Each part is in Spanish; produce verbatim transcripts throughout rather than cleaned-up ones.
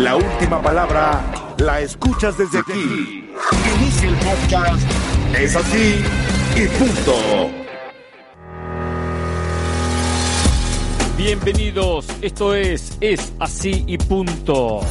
La última palabra la escuchas desde aquí. Inicia el podcast. Es así y punto. Bienvenidos, esto es Es así y punto.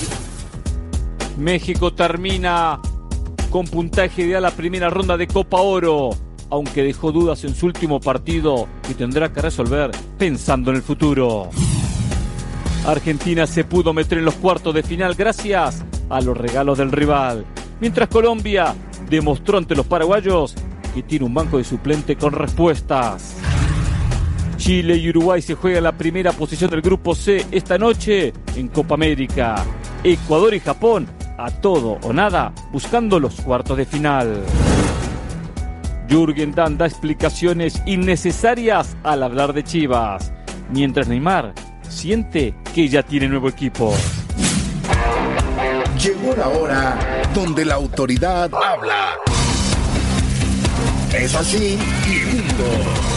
México termina con puntaje ideal la primera ronda de Copa Oro, aunque dejó dudas en su último partido que tendrá que resolver pensando en el futuro. Argentina se pudo meter en los cuartos de final gracias a los regalos del rival, mientras Colombia demostró ante los paraguayos que tiene un banco de suplente con respuestas. Chile y Uruguay se juegan la primera posición del Grupo C esta noche en Copa América. Ecuador y Japón a todo o nada buscando los cuartos de final. Jürgen Damm da explicaciones innecesarias al hablar de Chivas, mientras Neymar siente que ya tiene nuevo equipo. Llegó la hora donde la autoridad habla. Es así y punto.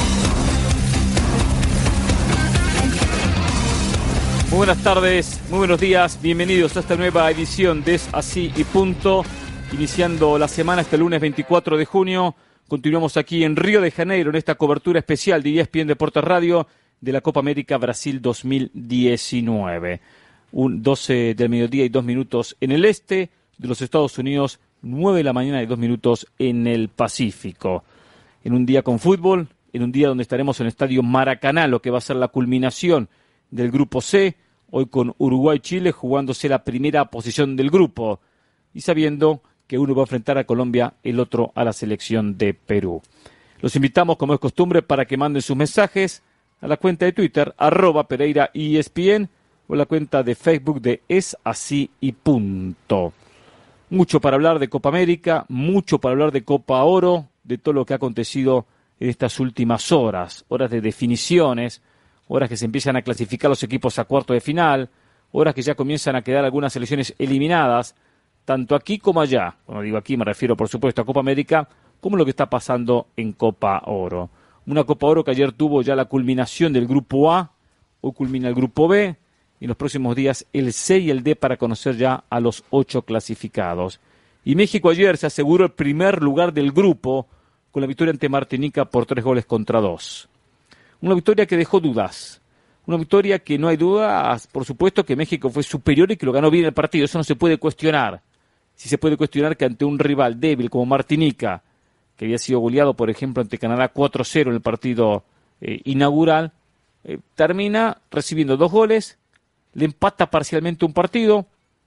Muy buenas tardes, muy buenos días, bienvenidos a esta nueva edición de Es así y punto. Iniciando la semana este lunes veinticuatro de junio, continuamos aquí en Río de Janeiro en esta cobertura especial de E S P N Deportes Radio de la Copa América Brasil dos mil diecinueve. Un doce del mediodía y dos minutos en el este de los Estados Unidos, nueve de la mañana y dos minutos en el Pacífico. En un día con fútbol, en un día donde estaremos en el Estadio Maracaná, lo que va a ser la culminación del Grupo C, hoy con Uruguay-Chile jugándose la primera posición del grupo y sabiendo que uno va a enfrentar a Colombia, el otro a la selección de Perú. Los invitamos, como es costumbre, para que manden sus mensajes a la cuenta de Twitter, arroba Pereira E S P N, o la cuenta de Facebook de Es Así y Punto. Mucho para hablar de Copa América, mucho para hablar de Copa Oro, de todo lo que ha acontecido en estas últimas horas, horas de definiciones, horas que se empiezan a clasificar los equipos a cuarto de final, horas que ya comienzan a quedar algunas selecciones eliminadas, tanto aquí como allá. Cuando digo aquí me refiero, por supuesto, a Copa América, como lo que está pasando en Copa Oro. Una Copa Oro que ayer tuvo ya la culminación del Grupo A, hoy culmina el Grupo B, y en los próximos días el C y el D para conocer ya a los ocho clasificados. Y México ayer se aseguró el primer lugar del grupo con la victoria ante Martinica por tres goles contra dos. Una victoria que dejó dudas, una victoria que no hay dudas, por supuesto que México fue superior y que lo ganó bien el partido, eso no se puede cuestionar. Sí se puede cuestionar que ante un rival débil como Martinica, que había sido goleado, por ejemplo, ante Canadá cuatro cero en el partido eh, inaugural, eh, termina recibiendo dos goles, le empata parcialmente un partido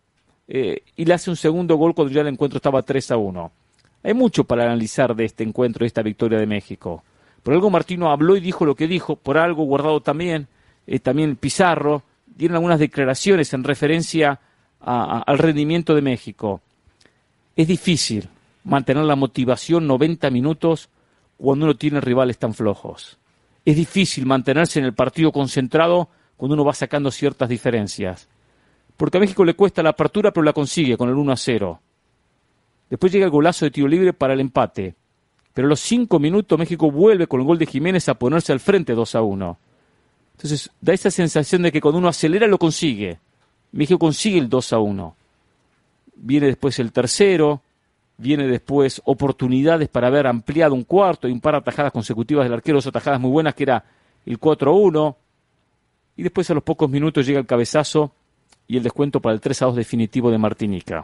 eh, y le hace un segundo gol cuando ya el encuentro estaba tres a uno. Hay mucho para analizar de este encuentro, de esta victoria de México. Por algo Martino habló y dijo lo que dijo, por algo Guardado también, eh, también Pizarro, dieron algunas declaraciones en referencia a, a, al rendimiento de México. Es difícil mantener la motivación noventa minutos cuando uno tiene rivales tan flojos. Es difícil mantenerse en el partido concentrado cuando uno va sacando ciertas diferencias. Porque a México le cuesta la apertura, pero la consigue con el uno a cero. Después llega el golazo de tiro libre para el empate. Pero a los cinco minutos México vuelve con el gol de Jiménez a ponerse al frente dos a uno. Entonces da esa sensación de que cuando uno acelera lo consigue. México consigue el dos a uno. Viene después el tercero, viene después oportunidades para haber ampliado un cuarto y un par de atajadas consecutivas del arquero, dos atajadas muy buenas que era el cuatro a uno. Y después a los pocos minutos llega el cabezazo y el descuento para el tres a dos definitivo de Martinica.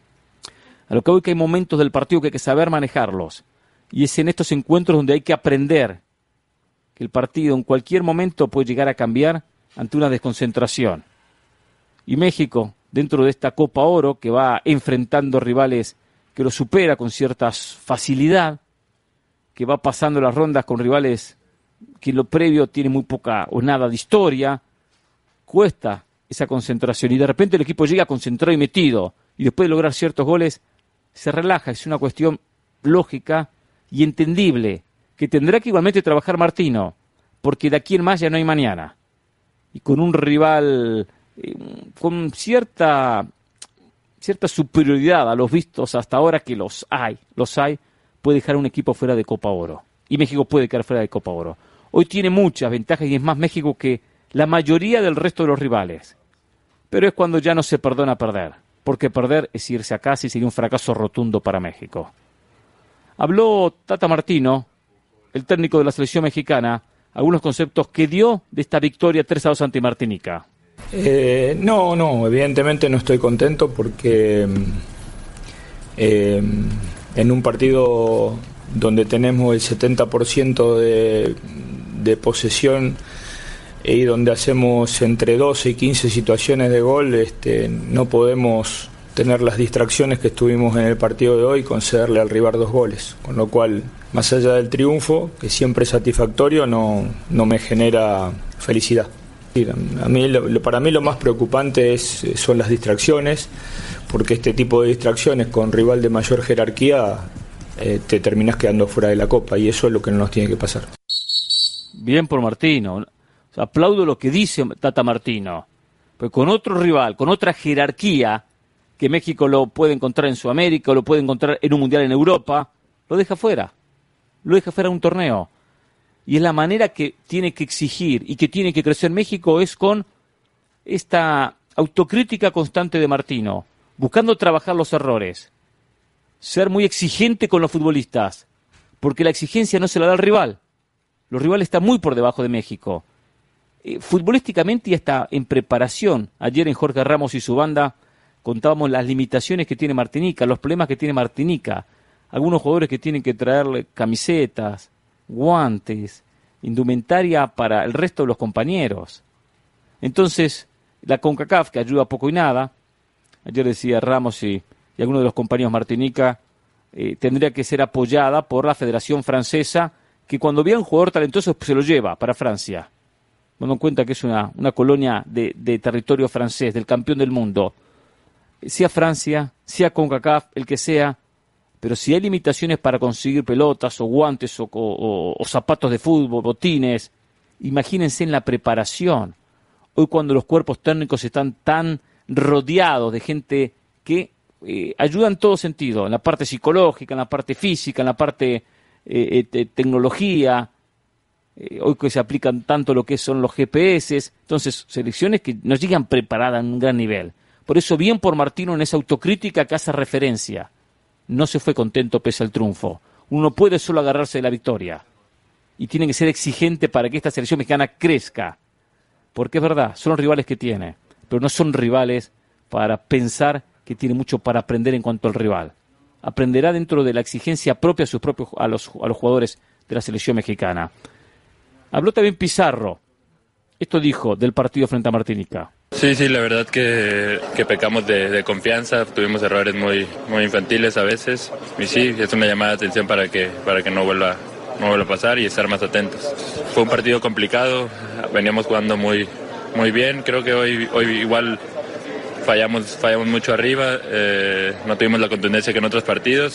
A lo que voy que hay momentos del partido que hay que saber manejarlos. Y es en estos encuentros donde hay que aprender que el partido en cualquier momento puede llegar a cambiar ante una desconcentración. Y México, dentro de esta Copa Oro, que va enfrentando rivales que lo supera con cierta facilidad, que va pasando las rondas con rivales que en lo previo tiene muy poca o nada de historia, cuesta esa concentración. Y de repente el equipo llega concentrado y metido, y después de lograr ciertos goles, se relaja. Es una cuestión lógica y entendible, que tendrá que igualmente trabajar Martino, porque de aquí en más ya no hay mañana. Y con un rival eh, con cierta, cierta superioridad a los vistos hasta ahora, que los hay, los hay, puede dejar a un equipo fuera de Copa Oro. Y México puede quedar fuera de Copa Oro. Hoy tiene muchas ventajas y es más México que la mayoría del resto de los rivales. pero es cuando ya no se perdona perder, porque perder es irse a casa y sería un fracaso rotundo para México. Habló Tata Martino, el técnico de la selección mexicana, algunos conceptos que dio de esta victoria tres a dos ante Martinica. Eh, no, no, evidentemente no estoy contento porque eh, en un partido donde tenemos el setenta por ciento de, de posesión y donde hacemos entre doce y quince situaciones de gol, este, no podemos tener las distracciones que estuvimos en el partido de hoy y concederle al rival dos goles, con lo cual, más allá del triunfo, que siempre es satisfactorio, no, no me genera felicidad. A mí, lo, para mí lo más preocupante es, son las distracciones, porque este tipo de distracciones con rival de mayor jerarquía eh, te terminas quedando fuera de la Copa, y eso es lo que no nos tiene que pasar. Bien por Martino, aplaudo lo que dice Tata Martino, pues con otro rival, con otra jerarquía, que México lo puede encontrar en Sudamérica, o lo puede encontrar en un mundial en Europa, lo deja fuera, lo deja fuera de un torneo. Y es la manera que tiene que exigir y que tiene que crecer México, es con esta autocrítica constante de Martino, buscando trabajar los errores, ser muy exigente con los futbolistas, porque la exigencia no se la da al rival. Los rivales están muy por debajo de México. Eh, futbolísticamente y hasta en preparación. Ayer en Jorge Ramos y su banda contábamos las limitaciones que tiene Martinica, los problemas que tiene Martinica. Algunos jugadores que tienen que traerle camisetas, guantes, indumentaria para el resto de los compañeros. Entonces, la CONCACAF, que ayuda poco y nada, ayer decía Ramos y, y algunos de los compañeros Martinica, eh, tendría que ser apoyada por la Federación Francesa, que cuando vea un jugador talentoso se lo lleva para Francia. Tomando en cuenta que es una, una colonia de, de territorio francés, del campeón del mundo, sea Francia, sea CONCACAF, el que sea, pero si hay limitaciones para conseguir pelotas o guantes o, o, o zapatos de fútbol, botines, imagínense en la preparación. Hoy cuando los cuerpos técnicos están tan rodeados de gente que eh, ayuda en todo sentido, en la parte psicológica, en la parte física, en la parte eh, de tecnología, eh, hoy que se aplican tanto lo que son los G P S, entonces selecciones que nos llegan preparadas en un gran nivel. Por eso bien por Martino en esa autocrítica que hace referencia. No se fue contento pese al triunfo. Uno no puede solo agarrarse de la victoria. Y tiene que ser exigente para que esta selección mexicana crezca. Porque es verdad, son los rivales que tiene. Pero no son rivales para pensar que tiene mucho para aprender en cuanto al rival. Aprenderá dentro de la exigencia propia a, sus propios, a, los, a los jugadores de la selección mexicana. Habló también Pizarro. Esto dijo del partido frente a Martinica. Sí, sí, la verdad que, que pecamos de, de confianza, tuvimos errores muy, muy infantiles a veces, y sí, es una llamada de atención para que, para que no vuelva, no vuelva a pasar y estar más atentos. Fue un partido complicado, veníamos jugando muy, muy bien, creo que hoy, hoy igual fallamos, fallamos mucho arriba, eh, no tuvimos la contundencia que en otros partidos.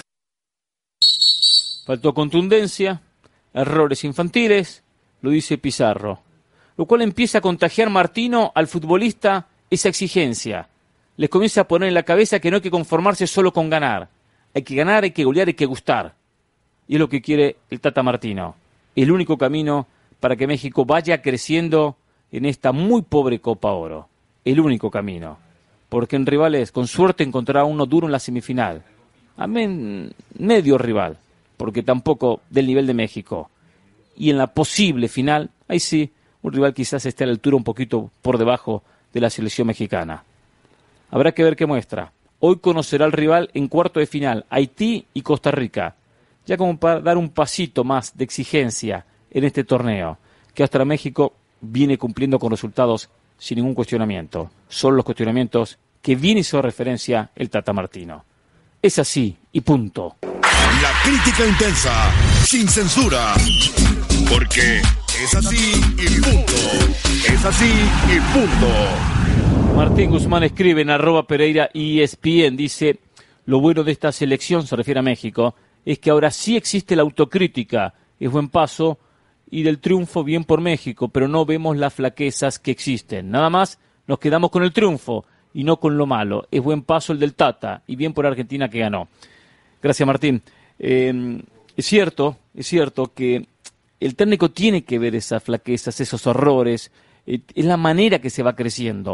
Faltó contundencia, errores infantiles, lo dice Pizarro. Lo cual empieza a contagiar Martino al futbolista esa exigencia. Les comienza a poner en la cabeza que no hay que conformarse solo con ganar. Hay que ganar, hay que golear, hay que gustar. Y es lo que quiere el Tata Martino. El único camino para que México vaya creciendo en esta muy pobre Copa Oro. El único camino. Porque en rivales, con suerte, encontrará uno duro en la semifinal. Amén, medio rival. Porque tampoco del nivel de México. Y en la posible final, ahí sí, un rival quizás esté a la altura un poquito por debajo de la selección mexicana. Habrá que ver qué muestra. Hoy conocerá al rival en cuarto de final, Haití y Costa Rica, ya como para dar un pasito más de exigencia en este torneo, que hasta México viene cumpliendo con resultados sin ningún cuestionamiento. Son los cuestionamientos que bien hizo referencia el Tata Martino. Es así y punto. La crítica intensa, sin censura, porque es así y punto. Es así y punto. Martín Guzmán escribe en arroba Pereira E S P N, dice, lo bueno de esta selección, se refiere a México, es que ahora sí existe la autocrítica, es buen paso, y del triunfo bien por México, pero no vemos las flaquezas que existen. Nada más nos quedamos con el triunfo y no con lo malo. Es buen paso el del Tata, y bien por Argentina que ganó. Gracias, Martín. Eh, es cierto, es cierto que el técnico tiene que ver esas flaquezas, esos errores, eh, es la manera que se va creciendo.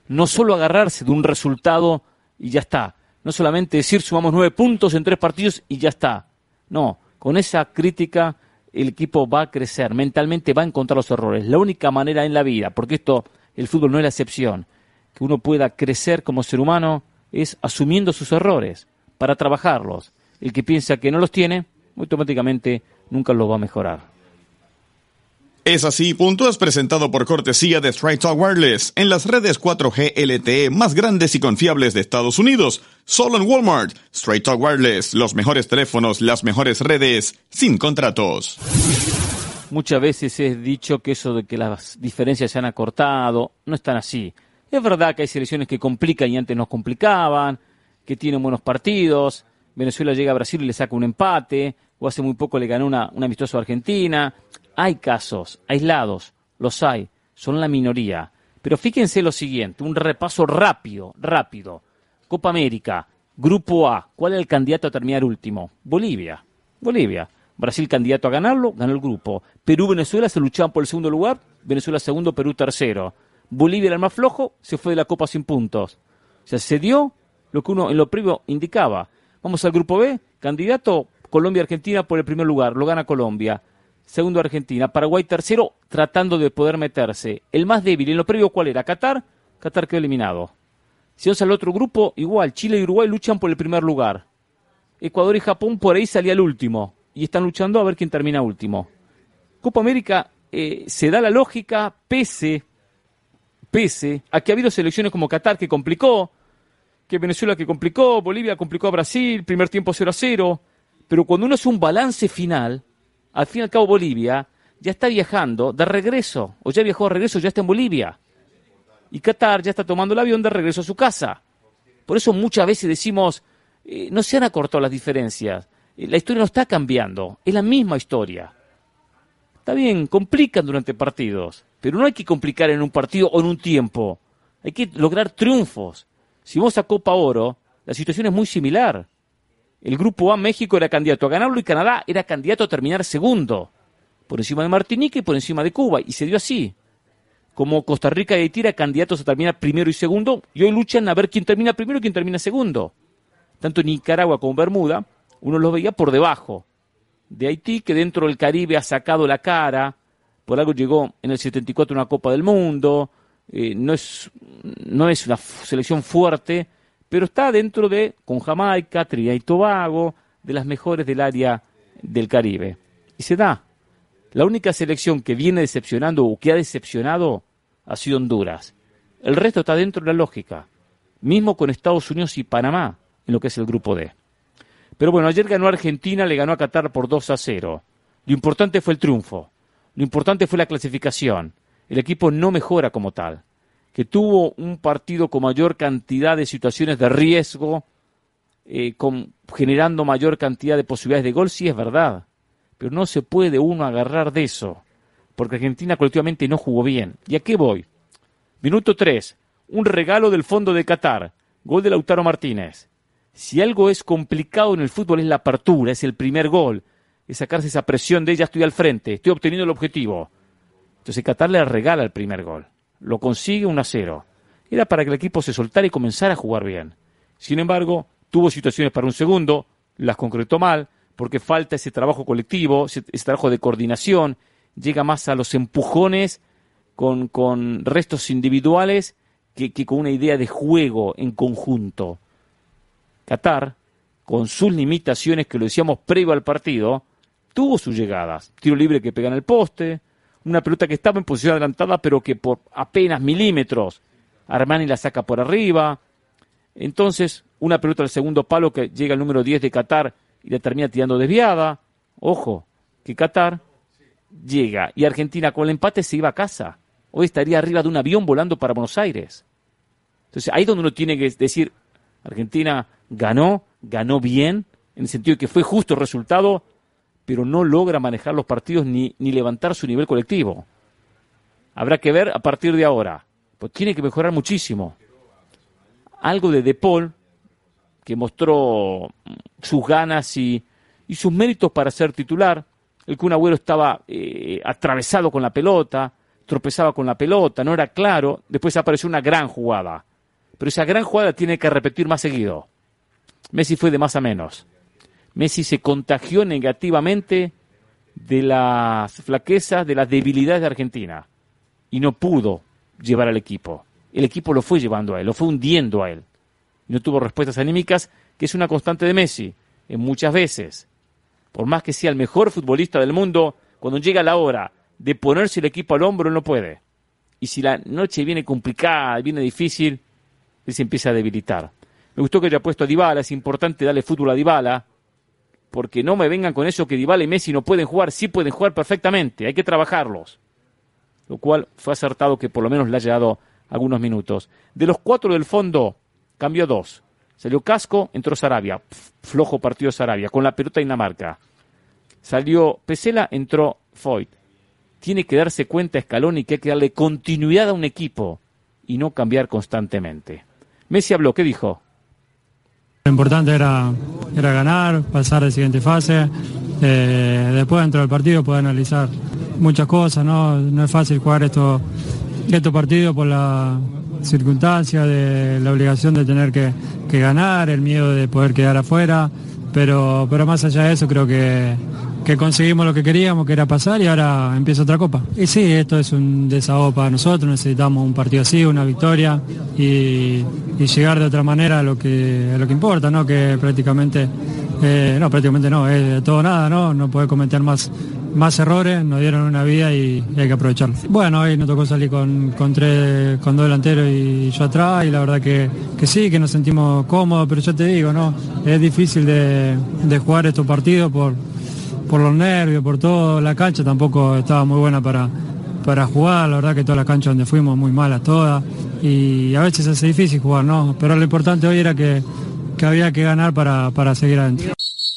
no solo agarrarse de un resultado y ya está, no solamente decir sumamos nueve puntos en tres partidos y ya está, no, con esa crítica el equipo va a crecer, mentalmente va a encontrar los errores, la única manera en la vida, porque esto, el fútbol no es la excepción, que uno pueda crecer como ser humano es asumiendo sus errores para trabajarlos. El que piensa que no los tiene, automáticamente nunca los va a mejorar. Es así, punto, es presentado por cortesía de Straight Talk Wireless en las redes cuatro G L T E más grandes y confiables de Estados Unidos. Solo en Walmart. Straight Talk Wireless, los mejores teléfonos, las mejores redes, sin contratos. Muchas veces he dicho que eso de que las diferencias se han acortado, no es tan así. Es verdad que hay selecciones que complican y antes nos complicaban, que tienen buenos partidos. Venezuela llega a Brasil y le saca un empate, o hace muy poco le ganó una, una amistoso a Argentina. Hay casos aislados, los hay, son la minoría. Pero fíjense lo siguiente, un repaso rápido, rápido. Copa América, Grupo A, ¿cuál es el candidato a terminar último? Bolivia, Bolivia. Brasil candidato a ganarlo, ganó el grupo. Perú, Venezuela se luchaban por el segundo lugar, Venezuela segundo, Perú tercero. Bolivia era el más flojo, se fue de la Copa sin puntos. O sea, se dio lo que uno en lo previo indicaba. Vamos al Grupo B, candidato Colombia-Argentina por el primer lugar, lo gana Colombia. Segundo Argentina, Paraguay tercero, tratando de poder meterse. El más débil, en lo previo, ¿cuál era? Qatar, Qatar quedó eliminado. Si vamos al otro grupo, igual, Chile y Uruguay luchan por el primer lugar. Ecuador y Japón por ahí salía el último, y están luchando a ver quién termina último. Copa América, eh, se da la lógica, pese, pese a que ha habido selecciones como Qatar que complicó, que Venezuela que complicó, Bolivia complicó a Brasil, primer tiempo cero a cero, pero cuando uno hace un balance final, al fin y al cabo Bolivia ya está viajando de regreso, o ya viajó de regreso, ya está en Bolivia. Y Qatar ya está tomando el avión de regreso a su casa. Por eso muchas veces decimos, eh, no se han acortado las diferencias, eh, la historia no está cambiando, es la misma historia. Está bien, complican durante partidos, pero no hay que complicar en un partido o en un tiempo. Hay que lograr triunfos. Si vamos a Copa Oro, la situación es muy similar. El Grupo A, México era candidato a ganarlo y Canadá era candidato a terminar segundo, por encima de Martinica y por encima de Cuba, y se dio así. Como Costa Rica y Haití eran candidatos a terminar primero y segundo, y hoy luchan a ver quién termina primero y quién termina segundo. Tanto Nicaragua como Bermuda, uno los veía por debajo de Haití, que dentro del Caribe ha sacado la cara, por algo llegó en el setenta y cuatro a una Copa del Mundo, eh, no es, no es una selección fuerte, pero está dentro de, con Jamaica, Trinidad y Tobago, de las mejores del área del Caribe. Y se da. La única selección que viene decepcionando o que ha decepcionado ha sido Honduras. El resto está dentro de la lógica. Mismo con Estados Unidos y Panamá, en lo que es el Grupo D. Pero bueno, ayer ganó Argentina, le ganó a Qatar por dos a cero. Lo importante fue el triunfo. Lo importante fue la clasificación. El equipo no mejora como tal. Que tuvo un partido con mayor cantidad de situaciones de riesgo, eh, con, generando mayor cantidad de posibilidades de gol, sí es verdad. Pero no se puede uno agarrar de eso, porque Argentina colectivamente no jugó bien. ¿Y a qué voy? Minuto tres, un regalo del fondo de Qatar, gol de Lautaro Martínez. Si algo es complicado en el fútbol es la apertura, es el primer gol, es sacarse esa presión de ya estoy al frente, estoy obteniendo el objetivo. Entonces Qatar le regala el primer gol. Lo consigue uno a cero. Era para que el equipo se soltara y comenzara a jugar bien. Sin embargo, tuvo situaciones para un segundo, las concretó mal, porque falta ese trabajo colectivo, ese, ese trabajo de coordinación, llega más a los empujones con, con restos individuales que, que con una idea de juego en conjunto. Qatar, con sus limitaciones que lo decíamos previo al partido, tuvo sus llegadas. Tiro libre que pega en el poste, una pelota que estaba en posición adelantada, pero que por apenas milímetros Armani la saca por arriba. Entonces, una pelota al segundo palo que llega al número diez de Qatar y la termina tirando desviada. Ojo, que Qatar llega y Argentina con el empate se iba a casa. Hoy estaría arriba de un avión volando para Buenos Aires. Entonces, ahí es donde uno tiene que decir, Argentina ganó, ganó bien, en el sentido de que fue justo el resultado, pero no logra manejar los partidos ni, ni levantar su nivel colectivo. Habrá que ver a partir de ahora. Pues tiene que mejorar muchísimo. Algo de De Paul, que mostró sus ganas y, y sus méritos para ser titular. El Kun Agüero estaba eh, atravesado con la pelota, tropezaba con la pelota, no era claro. Después apareció una gran jugada. Pero esa gran jugada tiene que repetir más seguido. Messi fue de más a menos. Messi se contagió negativamente de las flaquezas, de las debilidades de Argentina. Y no pudo llevar al equipo. El equipo lo fue llevando a él, lo fue hundiendo a él. Y no tuvo respuestas anímicas, que es una constante de Messi, en muchas veces. Por más que sea el mejor futbolista del mundo, cuando llega la hora de ponerse el equipo al hombro, no puede. Y si la noche viene complicada, viene difícil, él se empieza a debilitar. Me gustó que haya puesto a Dybala, es importante darle fútbol a Dybala, porque no me vengan con eso que Dybala y Messi no pueden jugar, sí pueden jugar perfectamente, hay que trabajarlos. Lo cual fue acertado que por lo menos le haya dado algunos minutos. De los cuatro del fondo, cambió dos. Salió Casco, entró Sarabia, flojo partido Sarabia, con la pelota Dinamarca. Salió Pesela, entró Foyt. Tiene que darse cuenta Scaloni que hay que darle continuidad a un equipo y no cambiar constantemente. Messi habló, ¿qué dijo? Lo importante era, era ganar, pasar a la siguiente fase. Eh, después dentro del partido poder analizar muchas cosas, ¿no? No es fácil jugar estos, estos partidos por la circunstancia de la obligación de tener que, que ganar, el miedo de poder quedar afuera, pero, pero más allá de eso creo que, que conseguimos lo que queríamos, que era pasar, y ahora empieza otra copa. Y sí, esto es un desahogo para nosotros, necesitamos un partido así, una victoria y, y llegar de otra manera a lo que, a lo que importa, ¿no? Que prácticamente, eh, no, prácticamente no, es de todo nada, ¿no? No poder cometer más más errores, nos dieron una vida y, y hay que aprovecharlo. Bueno, hoy nos tocó salir con, con, tres, con dos delanteros y yo atrás, y la verdad que, que sí, que nos sentimos cómodos, pero yo te digo, no, es difícil de, de jugar estos partidos por, por los nervios, por todo. La cancha tampoco estaba muy buena para, para jugar, la verdad que todas las canchas donde fuimos muy malas todas, y a veces es difícil jugar, ¿no? Pero lo importante hoy era que, que había que ganar para, para seguir adentro.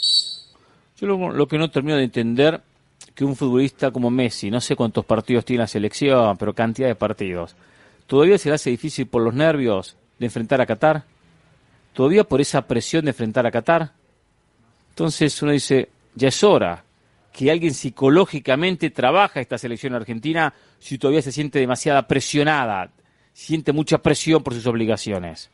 Yo lo, lo que no termino de entender, que un futbolista como Messi, no sé cuántos partidos tiene la selección, pero cantidad de partidos, ¿todavía se le hace difícil por los nervios de enfrentar a Qatar? ¿Todavía por esa presión de enfrentar a Qatar? Entonces uno dice, ya es hora que alguien psicológicamente trabaja esta selección argentina si todavía se siente demasiada presionada, siente mucha presión por sus obligaciones.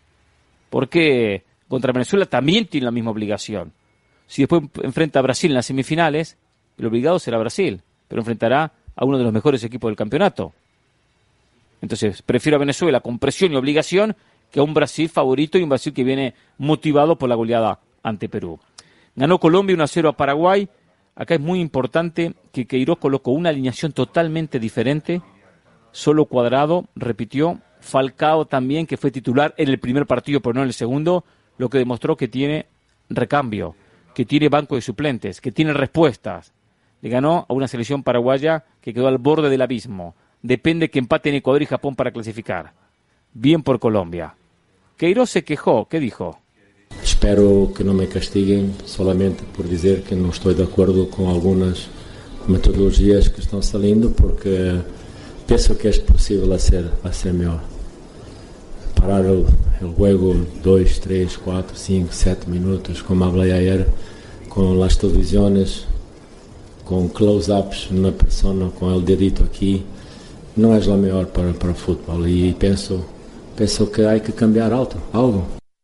Porque contra Venezuela también tiene la misma obligación. Si después enfrenta a Brasil en las semifinales, el obligado será Brasil, pero enfrentará a uno de los mejores equipos del campeonato. Entonces, prefiero a Venezuela con presión y obligación que a un Brasil favorito y un Brasil que viene motivado por la goleada ante Perú. Ganó Colombia uno a cero a Paraguay. Acá es muy importante que Queiroz colocó una alineación totalmente diferente. Solo Cuadrado repitió. Falcao también, que fue titular en el primer partido, pero no en el segundo, lo que demostró que tiene recambio, que tiene banco de suplentes, que tiene respuestas. Le ganó a una selección paraguaya que quedó al borde del abismo. Depende que empaten Ecuador y Japón para clasificar. Bien por Colombia. Queiroz se quejó. ¿Qué dijo? Espero que no me castiguen solamente por decir que no estoy de acuerdo con algunas metodologías que están saliendo, porque pienso que es posible hacer, hacer mejor. Parar el, el juego dos, tres, cuatro, cinco, siete minutos, como hablé ayer, con las televisiones, con close-ups, una persona con el dedito aquí, no es lo mejor para, para el fútbol, y pienso, pienso que hay que cambiar algo, algo.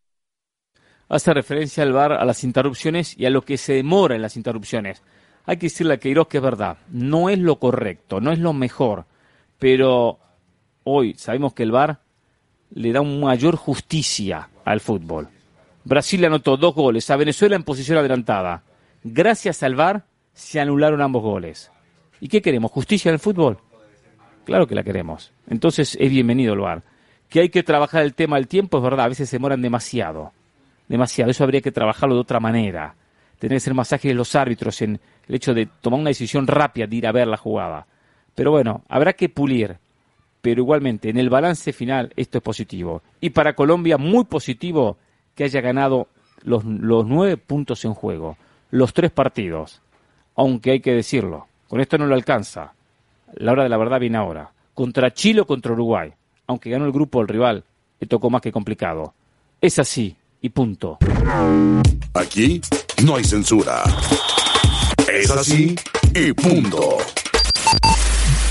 Hace referencia al V A R, a las interrupciones y a lo que se demora en las interrupciones. Hay que decirle a Queiroz que es verdad, no es lo correcto, no es lo mejor, pero hoy sabemos que el V A R le da una mayor justicia al fútbol. Brasil anotó dos goles a Venezuela en posición adelantada. Gracias al V A R se anularon ambos goles. ¿Y qué queremos? ¿Justicia en el fútbol? Claro que la queremos. Entonces es bienvenido el V A R. Que hay que trabajar el tema del tiempo, es verdad, a veces se demoran demasiado. Demasiado. Eso habría que trabajarlo de otra manera. Tener que ser más ágiles los árbitros en el hecho de tomar una decisión rápida de ir a ver la jugada. Pero bueno, habrá que pulir. Pero igualmente, en el balance final, esto es positivo. Y para Colombia, muy positivo que haya ganado los, los nueve puntos en juego. Los tres partidos. Aunque hay que decirlo, con esto no lo alcanza. La hora de la verdad viene ahora. Contra Chile o contra Uruguay. Aunque ganó el grupo del rival, le tocó más que complicado. Es así, y punto. Aquí no hay censura. Es así, y punto.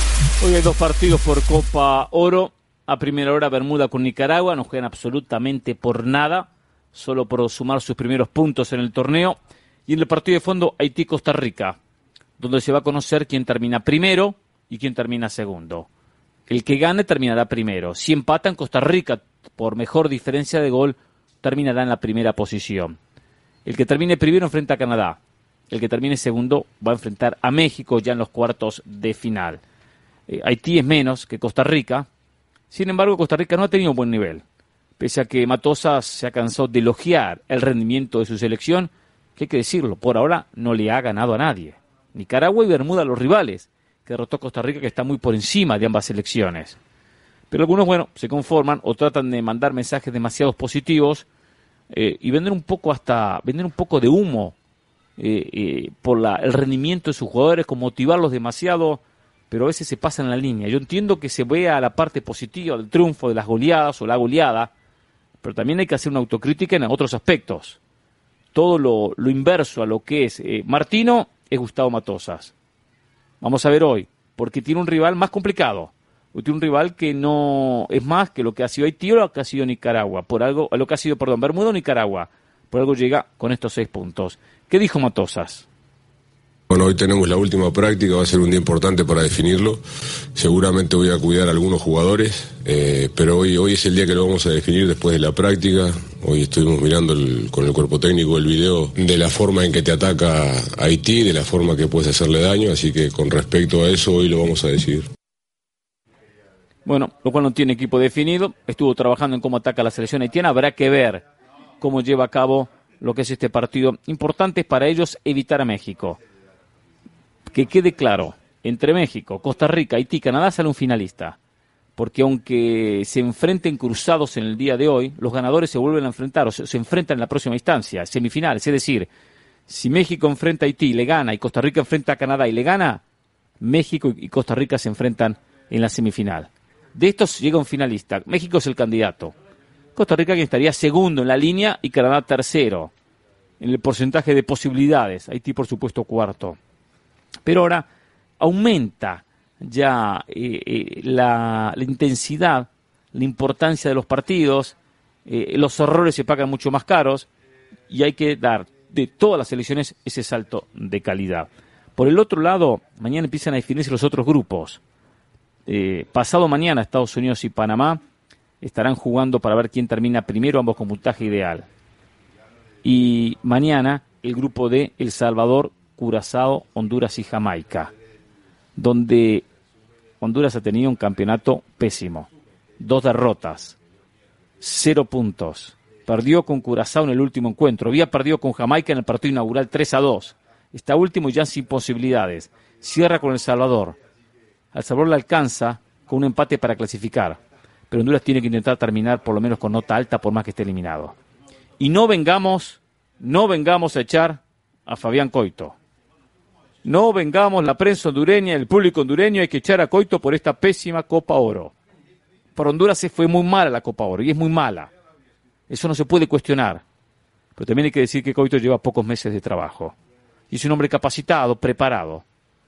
Hoy hay dos partidos por Copa Oro. A primera hora Bermuda con Nicaragua, no juegan absolutamente por nada, solo por sumar sus primeros puntos en el torneo. Y en el partido de fondo Haití-Costa Rica, donde se va a conocer quién termina primero y quién termina segundo. El que gane terminará primero. Si empatan, Costa Rica, por mejor diferencia de gol, terminará en la primera posición. El que termine primero enfrenta a Canadá. El que termine segundo va a enfrentar a México ya en los cuartos de final. Eh, Haití es menos que Costa Rica. Sin embargo, Costa Rica no ha tenido un buen nivel. Pese a que Matosas se ha cansado de elogiar el rendimiento de su selección, que hay que decirlo, por ahora no le ha ganado a nadie. Nicaragua y Bermuda los rivales, que derrotó a Costa Rica, que está muy por encima de ambas selecciones. Pero algunos, bueno, se conforman o tratan de mandar mensajes demasiado positivos eh, y vender un poco hasta vender un poco de humo eh, eh, por la, el rendimiento de sus jugadores, con motivarlos demasiado, pero a veces se pasan la línea. Yo entiendo que se vea la parte positiva del triunfo, de las goleadas o la goleada, pero también hay que hacer una autocrítica en otros aspectos. Todo lo, lo inverso a lo que es eh, Martino es Gustavo Matosas. Vamos a ver hoy, porque tiene un rival más complicado. Tiene un rival que no es más que lo que ha sido Haití o lo que ha sido Nicaragua. Por algo, lo que ha sido, perdón, Bermuda o Nicaragua. Por algo llega con estos seis puntos. ¿Qué dijo Matosas? Bueno, hoy tenemos la última práctica, va a ser un día importante para definirlo. Seguramente voy a cuidar a algunos jugadores, eh, pero hoy, hoy es el día que lo vamos a definir después de la práctica. Hoy estuvimos mirando el, con el cuerpo técnico el video de la forma en que te ataca Haití, de la forma que puedes hacerle daño, así que con respecto a eso hoy lo vamos a decidir. Bueno, lo cual no tiene equipo definido, estuvo trabajando en cómo ataca la selección haitiana, habrá que ver cómo lleva a cabo lo que es este partido. Importante es para ellos evitar a México. Que quede claro, entre México, Costa Rica, Haití y Canadá sale un finalista. Porque aunque se enfrenten cruzados en el día de hoy, los ganadores se vuelven a enfrentar, o se, se enfrentan en la próxima instancia, semifinales. Es decir, si México enfrenta a Haití y le gana, y Costa Rica enfrenta a Canadá y le gana, México y Costa Rica se enfrentan en la semifinal. De estos llega un finalista. México es el candidato. Costa Rica que estaría segundo en la línea y Canadá tercero en el porcentaje de posibilidades. Haití, por supuesto, cuarto. Pero ahora aumenta ya eh, eh, la, la intensidad, la importancia de los partidos, eh, los errores se pagan mucho más caros y hay que dar de todas las selecciones ese salto de calidad. Por el otro lado, mañana empiezan a definirse los otros grupos. Eh, pasado mañana Estados Unidos y Panamá estarán jugando para ver quién termina primero, ambos con puntaje ideal. Y mañana el grupo de El Salvador, Curazao, Honduras y Jamaica, donde Honduras ha tenido un campeonato pésimo, dos derrotas, cero puntos, perdió con Curazao en el último encuentro, había perdido con Jamaica en el partido inaugural tres a dos, está último y ya sin posibilidades, cierra con El Salvador. El Salvador le alcanza con un empate para clasificar, pero Honduras tiene que intentar terminar por lo menos con nota alta por más que esté eliminado. Y no vengamos, no vengamos a echar a Fabián Coito. No vengamos la prensa hondureña, el público hondureño, hay que echar a Coito por esta pésima Copa Oro. Para Honduras se fue muy mala la Copa Oro, y es muy mala. Eso no se puede cuestionar. Pero también hay que decir que Coito lleva pocos meses de trabajo. Y es un hombre capacitado, preparado.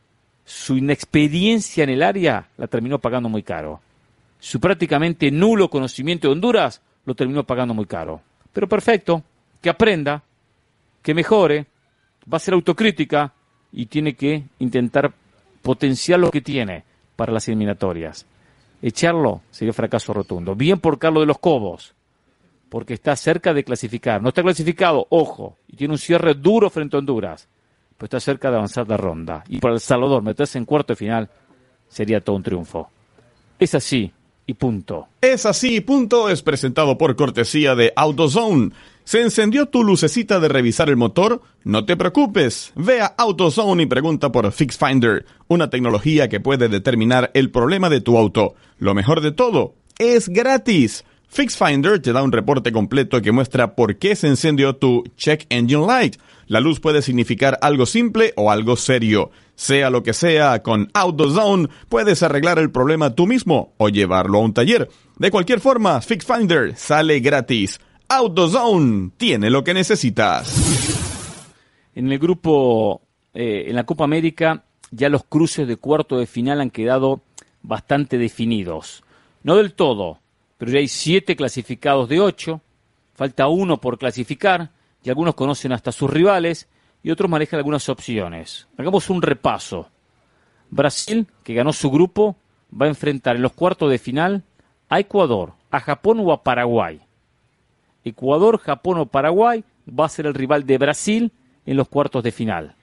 Su inexperiencia en el área la terminó pagando muy caro. Su prácticamente nulo conocimiento de Honduras lo terminó pagando muy caro. Pero perfecto, que aprenda, que mejore, va a ser autocrítica y tiene que intentar potenciar lo que tiene para las eliminatorias. Echarlo sería un fracaso rotundo. Bien por Carlos de los Cobos, porque está cerca de clasificar. No está clasificado, ojo, y tiene un cierre duro frente a Honduras, pero está cerca de avanzar la ronda. Y para El Salvador meterse en cuarto de final sería todo un triunfo. Es así y punto. Es así y punto es presentado por cortesía de AutoZone. ¿Se encendió tu lucecita de revisar el motor? No te preocupes. Ve a AutoZone y pregunta por FixFinder, una tecnología que puede determinar el problema de tu auto. Lo mejor de todo, es gratis. FixFinder te da un reporte completo que muestra por qué se encendió tu Check Engine Light. La luz puede significar algo simple o algo serio. Sea lo que sea, con AutoZone puedes arreglar el problema tú mismo o llevarlo a un taller. De cualquier forma, FixFinder sale gratis. AutoZone tiene lo que necesitas. En el grupo, eh, en la Copa América, ya los cruces de cuarto de final han quedado bastante definidos. No del todo, pero ya hay siete clasificados de ocho, falta uno por clasificar, y algunos conocen hasta sus rivales, y otros manejan algunas opciones. Hagamos un repaso. Brasil, que ganó su grupo, va a enfrentar en los cuartos de final a Ecuador, a Japón o a Paraguay. Ecuador, Japón o Paraguay va a ser el rival de Brasil en los cuartos de final.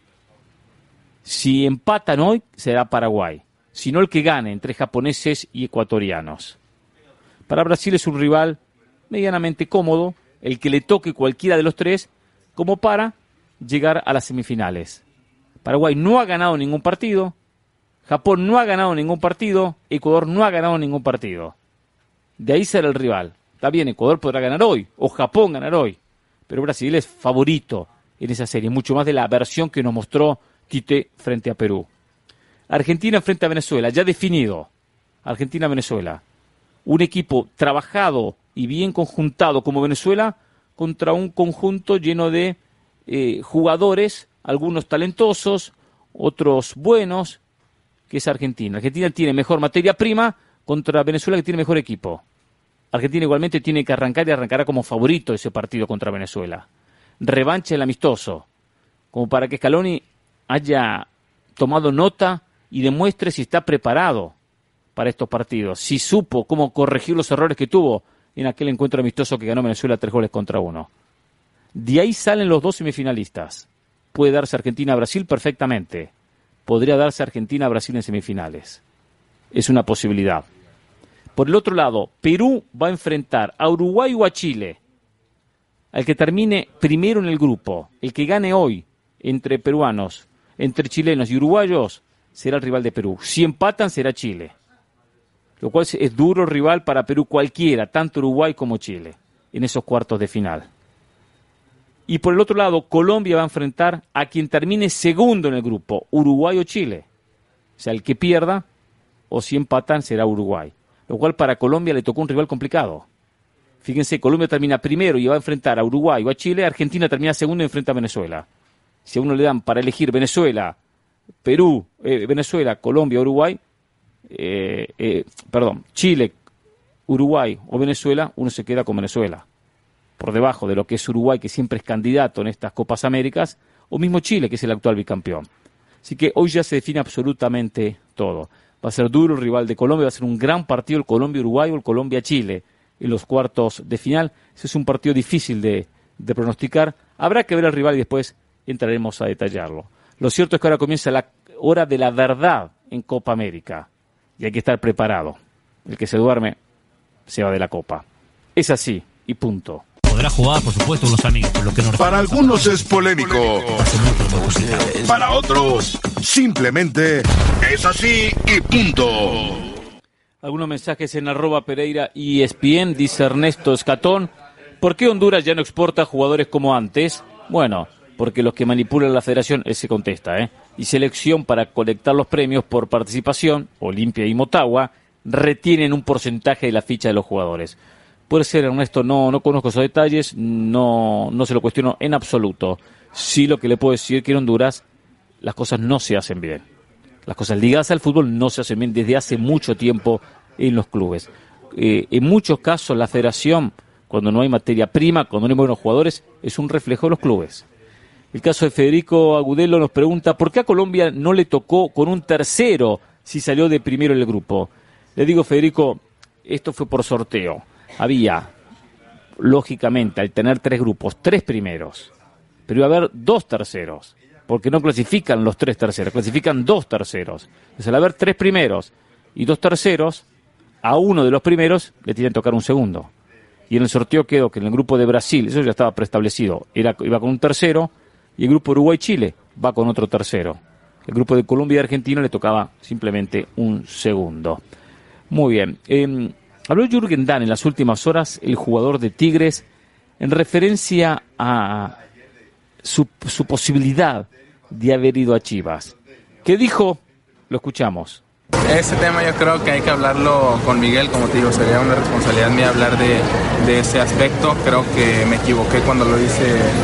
Si empatan hoy, será Paraguay. Si no, el que gane entre japoneses y ecuatorianos. Para Brasil es un rival medianamente cómodo, el que le toque cualquiera de los tres, como para llegar a las semifinales. Paraguay no ha ganado ningún partido, Japón no ha ganado ningún partido, Ecuador no ha ganado ningún partido. De ahí será el rival. Está bien, Ecuador podrá ganar hoy, o Japón ganar hoy, pero Brasil es favorito en esa serie, mucho más de la versión que nos mostró Tite frente a Perú. Argentina frente a Venezuela, ya definido. Argentina-Venezuela. Un equipo trabajado y bien conjuntado como Venezuela contra un conjunto lleno de eh, jugadores, algunos talentosos, otros buenos, que es Argentina. Argentina tiene mejor materia prima contra Venezuela, que tiene mejor equipo. Argentina igualmente tiene que arrancar y arrancará como favorito ese partido contra Venezuela. Revancha el amistoso, como para que Scaloni haya tomado nota y demuestre si está preparado para estos partidos, si supo cómo corregir los errores que tuvo en aquel encuentro amistoso que ganó Venezuela tres goles contra uno. De ahí salen los dos semifinalistas. Puede darse Argentina-Brasil perfectamente. Podría darse Argentina-Brasil en semifinales. Es una posibilidad. Por el otro lado, Perú va a enfrentar a Uruguay o a Chile. Al que termine primero en el grupo, el que gane hoy entre peruanos, entre chilenos y uruguayos, será el rival de Perú. Si empatan, será Chile. Lo cual es duro rival para Perú cualquiera, tanto Uruguay como Chile, en esos cuartos de final. Y por el otro lado, Colombia va a enfrentar a quien termine segundo en el grupo, Uruguay o Chile. O sea, el que pierda, o si empatan, será Uruguay. Lo cual para Colombia le tocó un rival complicado. Fíjense, Colombia termina primero y va a enfrentar a Uruguay o a Chile, Argentina termina segundo y enfrenta a Venezuela. Si a uno le dan para elegir Venezuela, Perú, eh, Venezuela, Colombia, Uruguay, eh, eh, perdón, Chile, Uruguay o Venezuela, uno se queda con Venezuela. Por debajo de lo que es Uruguay, que siempre es candidato en estas Copas Américas, o mismo Chile, que es el actual bicampeón. Así que hoy ya se define absolutamente todo. Va a ser duro el rival de Colombia, va a ser un gran partido el Colombia-Uruguay o el Colombia-Chile en los cuartos de final. Ese es un partido difícil de, de pronosticar. Habrá que ver al rival y después entraremos a detallarlo. Lo cierto es que ahora comienza la hora de la verdad en Copa América y hay que estar preparado. El que se duerme se va de la Copa. Es así y punto. Podrá jugar, por supuesto, unos amigos. Lo que nos Para algunos es polémico. Para otros, simplemente es así y punto. Algunos mensajes en arroba Pereira E S P N, dice Ernesto Escatón. ¿Por qué Honduras ya no exporta jugadores como antes? Bueno, porque los que manipulan la federación, él se contesta, ¿eh? y selección para colectar los premios por participación, Olimpia y Motagua, retienen un porcentaje de la ficha de los jugadores. Puede ser, Ernesto, no, no conozco esos detalles, no, no se lo cuestiono en absoluto. Sí, lo que le puedo decir es que en Honduras las cosas no se hacen bien. Las cosas ligadas al fútbol no se hacen bien desde hace mucho tiempo en los clubes. Eh, en muchos casos la federación, cuando no hay materia prima, cuando no hay buenos jugadores, es un reflejo de los clubes. El caso de Federico Agudelo nos pregunta ¿por qué a Colombia no le tocó con un tercero si salió de primero en el grupo? Le digo, Federico, esto fue por sorteo. Había, lógicamente, al tener tres grupos, tres primeros, pero iba a haber dos terceros, porque no clasifican los tres terceros, clasifican dos terceros. Entonces, al haber tres primeros y dos terceros, a uno de los primeros le tienen que tocar un segundo. Y en el sorteo quedó que en el grupo de Brasil, eso ya estaba preestablecido, era, iba con un tercero, y el grupo Uruguay-Chile va con otro tercero. El grupo de Colombia y Argentina le tocaba simplemente un segundo. Muy bien. Eh, habló Jürgen Damm en las últimas horas, el jugador de Tigres, en referencia a su, su posibilidad de haber ido a Chivas. ¿Qué dijo? Lo escuchamos. Ese tema yo creo que hay que hablarlo con Miguel, como te digo, sería una responsabilidad mía hablar de, de ese aspecto. Creo que me equivoqué cuando lo hice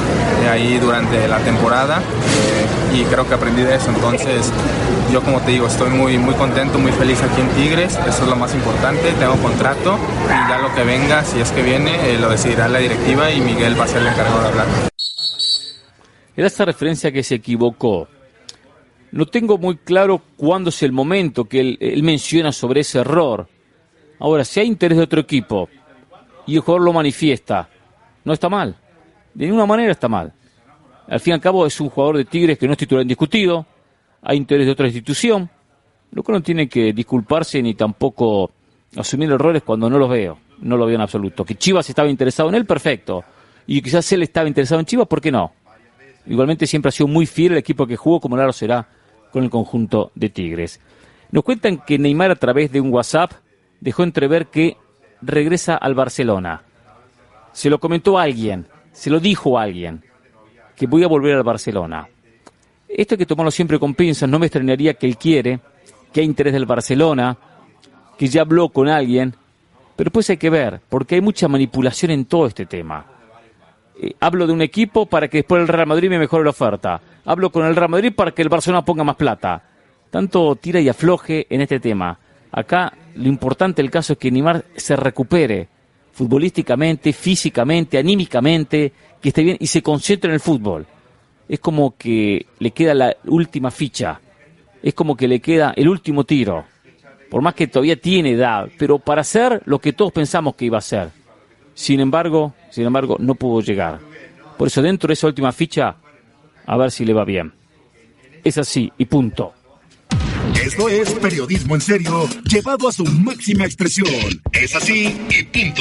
ahí durante la temporada eh, y creo que aprendí de eso. Entonces yo, como te digo, estoy muy, muy contento, muy feliz aquí en Tigres, eso es lo más importante. Tengo contrato y ya lo que venga, si es que viene, eh, lo decidirá la directiva y Miguel va a ser el encargado de hablar. Era esta referencia que se equivocó. No tengo muy claro cuándo es el momento que él, él menciona sobre ese error. Ahora, si hay interés de otro equipo y el jugador lo manifiesta, no está mal. De ninguna manera está mal. Al fin y al cabo es un jugador de Tigres que no es titular indiscutido, hay interés de otra institución, lo que no tiene que disculparse ni tampoco asumir errores cuando no los veo. No lo veo en absoluto. Que Chivas estaba interesado en él, perfecto. Y quizás él estaba interesado en Chivas, ¿por qué no? Igualmente siempre ha sido muy fiel el equipo que jugó, como ahora lo será con el conjunto de Tigres. Nos cuentan que Neymar, a través de un WhatsApp, dejó entrever que regresa al Barcelona. Se lo comentó a alguien, se lo dijo a alguien, que voy a volver al Barcelona. Esto hay que tomarlo siempre con pinzas, no me extrañaría que él quiere, que hay interés del Barcelona, que ya habló con alguien, pero pues hay que ver, porque hay mucha manipulación en todo este tema. Eh, hablo de un equipo para que después el Real Madrid me mejore la oferta. Hablo con el Real Madrid para que el Barcelona ponga más plata. Tanto tira y afloje en este tema. Acá lo importante del caso es que Neymar se recupere futbolísticamente, físicamente, anímicamente, que esté bien y se concentre en el fútbol. Es como que le queda la última ficha. Es como que le queda el último tiro. Por más que todavía tiene edad, pero para hacer lo que todos pensamos que iba a hacer. Sin embargo, sin embargo, no pudo llegar. Por eso, dentro de esa última ficha, a ver si le va bien. Es así, y punto. Esto es periodismo en serio, llevado a su máxima expresión. Es así, y punto.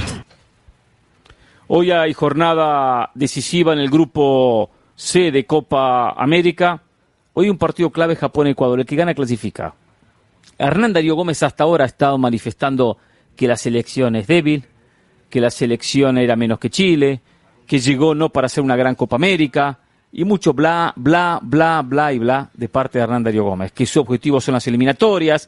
Hoy hay jornada decisiva en el grupo C de Copa América. Hoy un partido clave, Japón-Ecuador. El que gana clasifica. Hernán Darío Gómez hasta ahora ha estado manifestando que la selección es débil, que la selección era menos que Chile, que llegó no para hacer una gran Copa América, y mucho bla, bla, bla, bla y bla de parte de Hernán Darío Gómez, que su objetivo son las eliminatorias,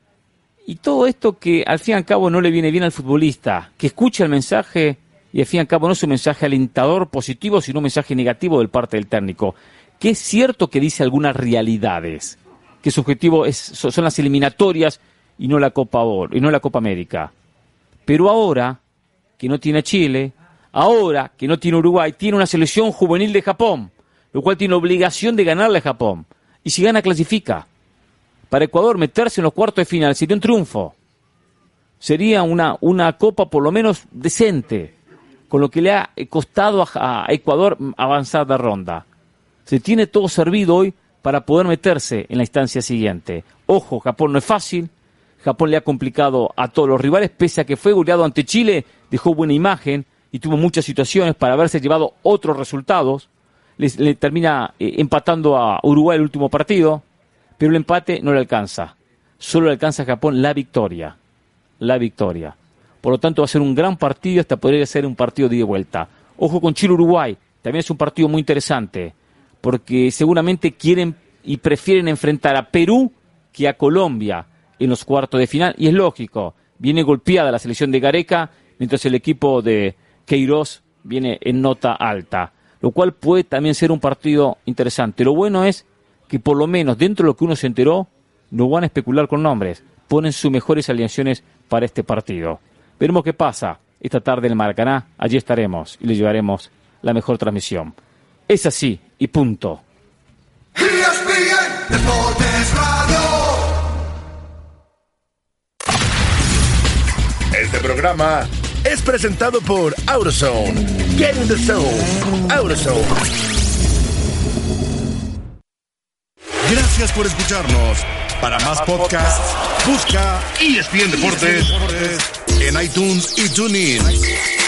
y todo esto que al fin y al cabo no le viene bien al futbolista, que escucha el mensaje, y al fin y al cabo no es un mensaje alentador positivo, sino un mensaje negativo de parte del técnico, que es cierto que dice algunas realidades, que su objetivo es, son las eliminatorias y no la Copa Oro, y no la Copa América. Pero ahora que no tiene a Chile, ahora que no tiene Uruguay, tiene una selección juvenil de Japón, lo cual tiene obligación de ganarle a Japón. Y si gana, clasifica. Para Ecuador, meterse en los cuartos de final sería un triunfo. Sería una, una copa por lo menos decente, con lo que le ha costado a, a Ecuador avanzar de ronda. Se tiene todo servido hoy para poder meterse en la instancia siguiente. Ojo, Japón no es fácil. Japón le ha complicado a todos los rivales, pese a que fue goleado ante Chile, dejó buena imagen y tuvo muchas situaciones para haberse llevado otros resultados. Le, le termina eh, empatando a Uruguay el último partido, pero el empate no le alcanza. Solo le alcanza a Japón la victoria. La victoria. Por lo tanto, va a ser un gran partido, hasta podría ser un partido de ida y vuelta. Ojo con Chile-Uruguay, también es un partido muy interesante, porque seguramente quieren y prefieren enfrentar a Perú que a Colombia en los cuartos de final, y es lógico, viene golpeada la selección de Gareca, mientras el equipo de Queiroz viene en nota alta, lo cual puede también ser un partido interesante. Lo bueno es que por lo menos dentro de lo que uno se enteró, no van a especular con nombres, ponen sus mejores alineaciones para este partido. Veremos qué pasa esta tarde en el Maracaná, allí estaremos y le llevaremos la mejor transmisión. Es así, y punto. Este programa es presentado por AutoZone. Get in the zone. AutoZone. Gracias por escucharnos. Para más podcasts, busca E S P N Deportes en iTunes y TuneIn.